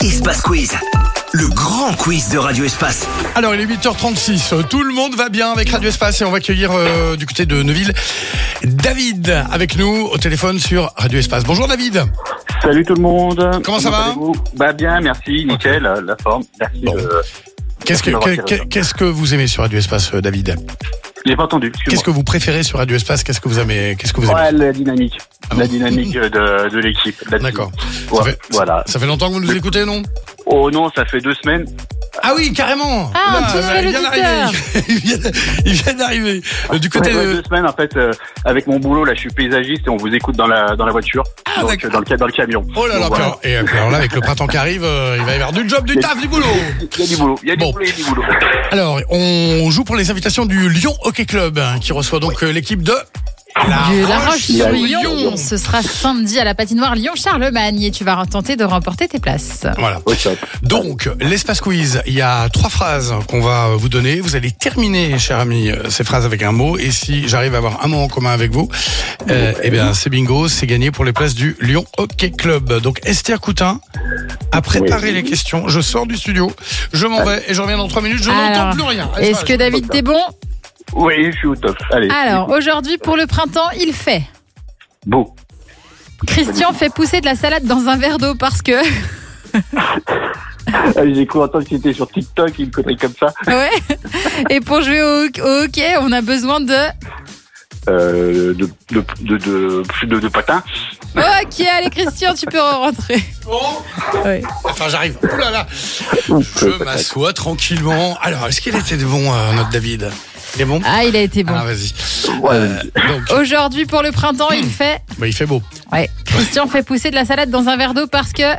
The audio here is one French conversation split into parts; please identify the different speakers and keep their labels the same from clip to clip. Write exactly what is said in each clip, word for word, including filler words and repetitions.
Speaker 1: Espace Quiz, le grand quiz de Radio Espace.
Speaker 2: Alors, il est huit heures trente-six. Tout le monde va bien avec Radio Espace et on va accueillir euh, du côté de Neuville David avec nous au téléphone sur Radio Espace. Bonjour David.
Speaker 3: Salut tout le monde.
Speaker 2: Comment,
Speaker 3: Comment
Speaker 2: ça va?
Speaker 3: allez-vous? Bah bien, merci, nickel, okay. La forme. Merci.
Speaker 2: Bon.
Speaker 3: De...
Speaker 2: Qu'est-ce,
Speaker 3: merci
Speaker 2: que, que, qu'est-ce que vous aimez sur Radio Espace, David?
Speaker 3: J'ai pas entendu.
Speaker 2: Qu'est-ce que vous préférez sur Radio Espace? Qu'est-ce que vous aimez? Qu'est-ce que vous aimez?
Speaker 3: Ouais, la dynamique,
Speaker 2: ah
Speaker 3: la
Speaker 2: bon
Speaker 3: dynamique de, de l'équipe.
Speaker 2: D'accord.
Speaker 3: Ouais,
Speaker 2: ça, fait,
Speaker 3: voilà.
Speaker 2: ça fait longtemps que vous nous écoutez, non?
Speaker 3: Oh non, ça fait deux semaines.
Speaker 2: Ah oui, carrément.
Speaker 4: Ah,
Speaker 2: là,
Speaker 4: un tout nouvel
Speaker 2: il vient d'arriver. Il vient, il vient d'arriver. Du côté
Speaker 3: ouais, ouais,
Speaker 2: de...
Speaker 3: deux semaines en fait. Euh, avec mon boulot, là, je suis paysagiste et on vous écoute dans la dans la voiture,
Speaker 2: ah,
Speaker 3: donc dans le dans le camion.
Speaker 2: Oh là là.
Speaker 3: Donc, voilà.
Speaker 2: Et alors là, avec le printemps qui arrive, euh, il va y avoir du job, du taf, du boulot.
Speaker 3: Il y a du boulot. Il y a du
Speaker 2: bon.
Speaker 3: boulot. Il y a du boulot.
Speaker 2: Alors, on joue pour les invitations du Lyon Hockey Club, hein, qui reçoit donc euh, l'équipe de La,
Speaker 4: de La Roche-sur-Yon.
Speaker 2: Roche-sur-Yon.
Speaker 4: Ce sera samedi à la patinoire Lyon-Charlemagne et tu vas tenter de remporter tes places.
Speaker 2: Voilà.
Speaker 3: Oh, top.
Speaker 2: Donc, l'espace quiz, il y a trois phrases qu'on va vous donner. Vous allez terminer, cher ami, ces phrases avec un mot. Et si j'arrive à avoir un mot en commun avec vous, euh, eh bien, c'est bingo, c'est gagné pour les places du Lyon Hockey Club. Donc, Esther Coutin a préparé
Speaker 3: oui.
Speaker 2: les questions. Je sors du studio, je m'en vais et je reviens dans trois minutes. Je
Speaker 4: Alors,
Speaker 2: n'entends plus rien. Allez,
Speaker 4: est-ce que David, t'es bon?
Speaker 3: Oui, je suis au top. Allez.
Speaker 4: Alors, aujourd'hui, pour le printemps, il fait.
Speaker 3: Beau.
Speaker 4: Christian fait pousser de la salade dans un verre d'eau parce que...
Speaker 3: J'ai cru entendre qu'il était sur TikTok, une connerie comme ça.
Speaker 4: Ouais. Et pour jouer au, au hockey, on a besoin de...
Speaker 3: Euh, de, de, de, de, de, de patins.
Speaker 4: Ok, allez Christian, tu peux rentrer.
Speaker 2: Bon.
Speaker 4: Ouais.
Speaker 2: Enfin, j'arrive. Ouh là là. Je m'assois tranquillement. Alors, est-ce qu'il était bon, euh, notre David? Il est bon?
Speaker 4: Ah, il a été bon.
Speaker 2: Ah, vas-y.
Speaker 3: Ouais,
Speaker 2: Euh, donc,
Speaker 4: Aujourd'hui, pour le printemps, il fait...
Speaker 2: bah, il fait beau.
Speaker 4: Ouais. Christian fait pousser de la salade dans un verre d'eau parce que...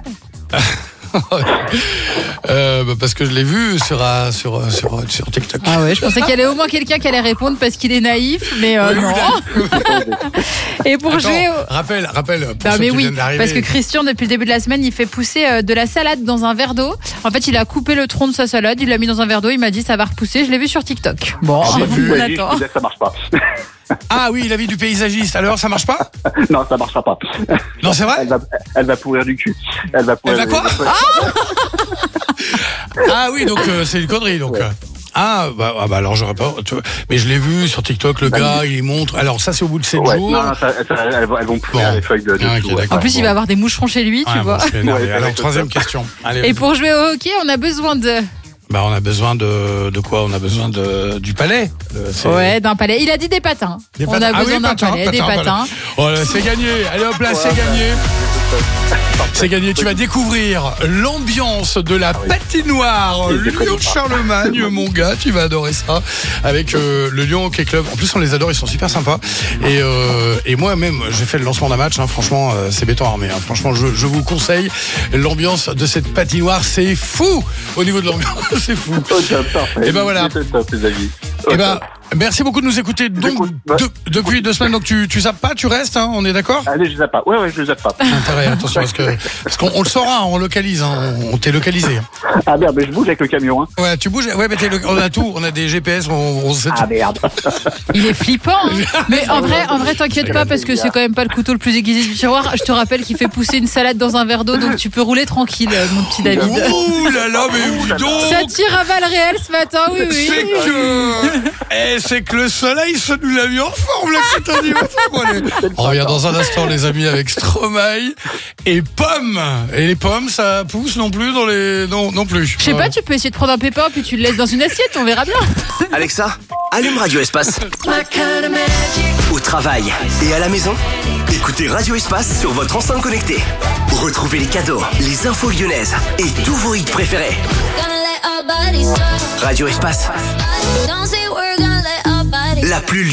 Speaker 2: euh, bah, parce que je l'ai vu sur, euh, sur, euh, sur, euh, sur TikTok.
Speaker 4: Ah ouais, je pensais qu'il y avait au moins quelqu'un qui allait répondre parce qu'il est naïf, mais euh,
Speaker 2: Oui,
Speaker 4: non. Et pour
Speaker 2: Attends,
Speaker 4: jouer au...
Speaker 2: rappelle, rappelle. Pour
Speaker 4: Non
Speaker 2: ceux
Speaker 4: mais
Speaker 2: qui
Speaker 4: oui,
Speaker 2: viennent d'arriver.
Speaker 4: parce que Christian, depuis le début de la semaine, il fait pousser euh, de la salade dans un verre d'eau. En fait, il a coupé le tronc de sa salade, il l'a mis dans un verre d'eau, il m'a dit ça va repousser. Je l'ai vu sur TikTok. Bon,
Speaker 2: Ah, j'ai vu.
Speaker 4: on
Speaker 3: Ouais,
Speaker 4: attend.
Speaker 3: je- ça marche pas.
Speaker 2: Ah oui, l'avis du paysagiste. Alors, ça marche pas?
Speaker 3: Non, ça marchera pas.
Speaker 2: Non, c'est vrai?
Speaker 3: Elle va, elle va pourrir du cul. Elle va pourrir.
Speaker 2: Elle va quoi? Ah oui, donc euh, c'est une connerie. Donc.
Speaker 3: Ouais.
Speaker 2: euh. Ah bah, ah bah alors j'aurais pas. tu vois, mais je l'ai vu sur TikTok, le gars, il montre. Alors ça, c'est au bout de sept
Speaker 3: Ouais,
Speaker 2: jours.
Speaker 3: non, non, ça, ça, elles, vont- elles vont pourrir
Speaker 2: Bon.
Speaker 3: les feuilles de, de
Speaker 2: Ah, ok,
Speaker 3: tout, ouais.
Speaker 2: d'accord.
Speaker 4: En plus, il va avoir des moucherons chez lui, tu
Speaker 2: Ah,
Speaker 4: vois.
Speaker 2: bon, je suis énervé.
Speaker 3: Ouais,
Speaker 2: Alors,
Speaker 3: ouais,
Speaker 2: troisième
Speaker 3: ouais.
Speaker 2: question. Allez,
Speaker 4: Et
Speaker 2: vas-y.
Speaker 4: pour jouer au hockey, on a besoin de...
Speaker 2: Bah, on a besoin de, de quoi? On a besoin de, du palais. Euh, c'est-
Speaker 4: Ouais, d'un palais. Il a dit des patins.
Speaker 2: Des
Speaker 4: on
Speaker 2: patins.
Speaker 4: a
Speaker 2: Ah
Speaker 4: besoin
Speaker 2: oui,
Speaker 4: d'un
Speaker 2: patins,
Speaker 4: palais, des
Speaker 2: patins,
Speaker 4: patins.
Speaker 2: Oh là, c'est gagné. Allez hop là, c'est gagné. C'est gagné. Tu vas découvrir l'ambiance de la patinoire
Speaker 3: Je connais
Speaker 2: Lyon
Speaker 3: pas.
Speaker 2: Charlemagne, mon gars. Tu vas adorer ça avec euh, le Lyon Hockey Club. En plus, on les adore. Ils sont super sympas. Et, euh, et moi-même, j'ai fait le lancement d'un match. Hein. Franchement, euh, c'est béton armé. Hein. Franchement, je, je vous conseille l'ambiance de cette patinoire. C'est fou au niveau de l'ambiance. C'est fou.
Speaker 3: Oh, top, parfait.
Speaker 2: Et ben voilà.
Speaker 3: C'est top, les amis.
Speaker 2: Eh ben, merci beaucoup de nous écouter. Donc,
Speaker 3: J'écoute, ouais.
Speaker 2: de- depuis deux semaines, donc tu, tu zappes pas, tu restes, hein, on est d'accord?
Speaker 3: Allez, je zappe pas. Ouais, ouais, je zappe pas.
Speaker 2: Intérêt, attention, parce que parce qu'on on le saura, on localise, hein, on, on t'est localisé.
Speaker 3: Ah merde, mais je bouge avec le camion. Hein.
Speaker 2: Ouais, tu bouges, ouais, mais t'es lo- on a tout, on a des G P S, on, on sait
Speaker 3: Ah
Speaker 2: tout.
Speaker 3: merde.
Speaker 4: Il est flippant, hein. Mais en vrai, en vrai, t'inquiète pas parce que c'est quand même pas le couteau le plus aiguisé du tiroir. Je te rappelle qu'il fait pousser une salade dans un verre d'eau, donc tu peux rouler tranquille, mon petit David.
Speaker 2: Ouh là là, mais dis donc,
Speaker 4: Ça tire à balles réelles ce matin, oui, oui.
Speaker 2: c'est que, eh, c'est que le soleil, ça nous l'a mis en forme, là, cet animateur. Bon, allez. On revient dans un instant, les amis, avec Stromae et pommes. Et les pommes, ça pousse non plus dans les, non, non plus.
Speaker 4: Je sais pas, tu peux essayer de prendre un pépin puis tu le laisses dans une assiette, on verra bien.
Speaker 1: Alexa, allume Radio Espace. Au travail et à la maison, écoutez Radio Espace sur votre enceinte connectée. Retrouvez les cadeaux, les infos lyonnaises et tous vos hits préférés. Radio Espace, la plus